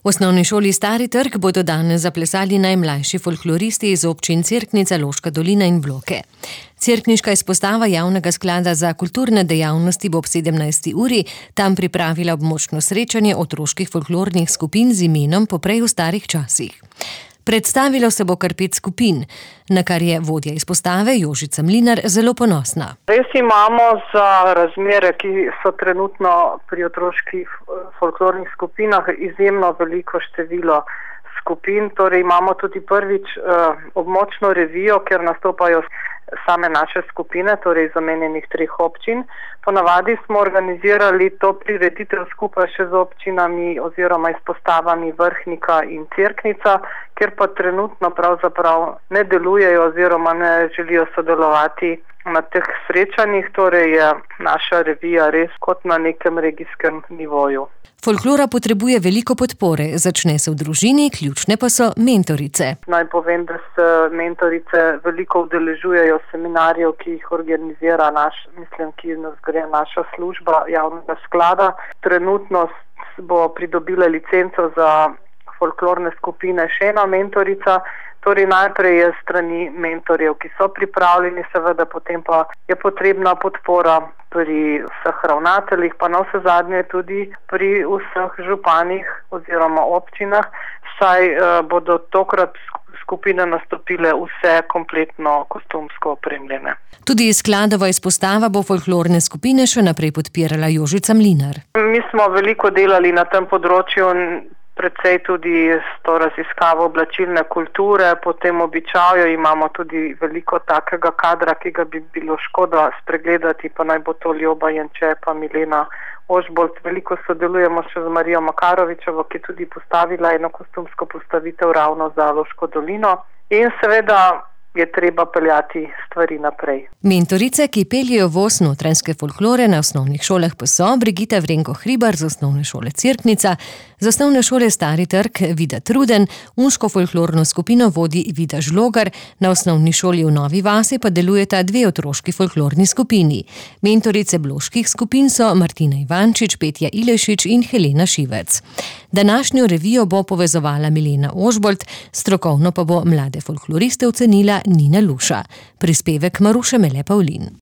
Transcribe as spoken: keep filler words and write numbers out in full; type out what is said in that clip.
V osnovni šoli Stari trg bodo danes zaplesali najmlajši folkloristi iz občin Cerknica, Loška dolina in Vloke. Cerkniška izpostava Javnega sklada za kulturne dejavnosti bo ob sedemnajsti uri tam pripravila območno srečanje otroških folklornih skupin z imenom Poprej v starih časih. Predstavilo se bo kar pet skupin, na kar je vodja izpostave Jožica Mlinar zelo ponosna. Res imamo za razmere, ki so trenutno pri otroških folklornih skupinah, izjemno veliko število skupin. Torej imamo tudi prvič uh, območno revijo, kjer nastopajo same naše skupine, torej iz omenjenih treh občin. Ponavadi smo organizirali to prireditev skupaj še z občinami oziroma izpostavami Vrhnika in Cerknica, kjer pa trenutno pravzaprav ne delujejo oziroma ne želijo sodelovati na teh srečanjih, torej je naša revija res kot na nekem regijskem nivoju. Folklora potrebuje veliko podpore, začne se v družini, ključne pa so mentorice. Naj povem, da se mentorice veliko udeležujejo seminarjev, ki jih organizira naš, mislim, ki nas gre naša služba Javnega sklada. Trenutno bo pridobila licenco za folklorne skupine še ena mentorica. Torej najprej je strani mentorjev, ki so pripravljeni, seveda potem pa je potrebna podpora pri vseh ravnateljih, pa na vse zadnje tudi pri vseh županih oziroma občinah, saj uh, bodo tokrat skupine nastopile vse kompletno kostumsko opremljene. Tudi skladova izpostava bo folklorne skupine še naprej podpirala Jožica Mlinar. Mi smo veliko delali na tem področju, predvsej tudi s to raziskavo oblačilne kulture, po tem običaju imamo tudi veliko takega kadra, ki ga bi bilo škoda spregledati, pa naj bo to Ljoba Jenče, pa Milena Ožbolt. Veliko sodelujemo še z Marijo Makarovičevo, ki je tudi postavila eno kostumsko postavitev ravno za Loško dolino. In seveda je treba peljati stvari naprej. Mentorice, ki peljejo voz notranjske folklore na osnovnih šolah pa so Brigita Vrenko Hribar z osnovne šole Cerknica, z osnovne šole Stari trg Vida Truden, unško folklorno skupino vodi Vida Žlogar, na osnovni šoli v Novi vasi pa delujeta dve otroški folklorni skupini. Mentorice bloških skupin so Martina Ivančič, Petja Ilešič in Helena Šivec. Današnjo revijo bo povezovala Milena Ožbolt, strokovno pa bo mlade folkloriste ocenila Nina Luša. Prispevek Maruše Mele Pavlin.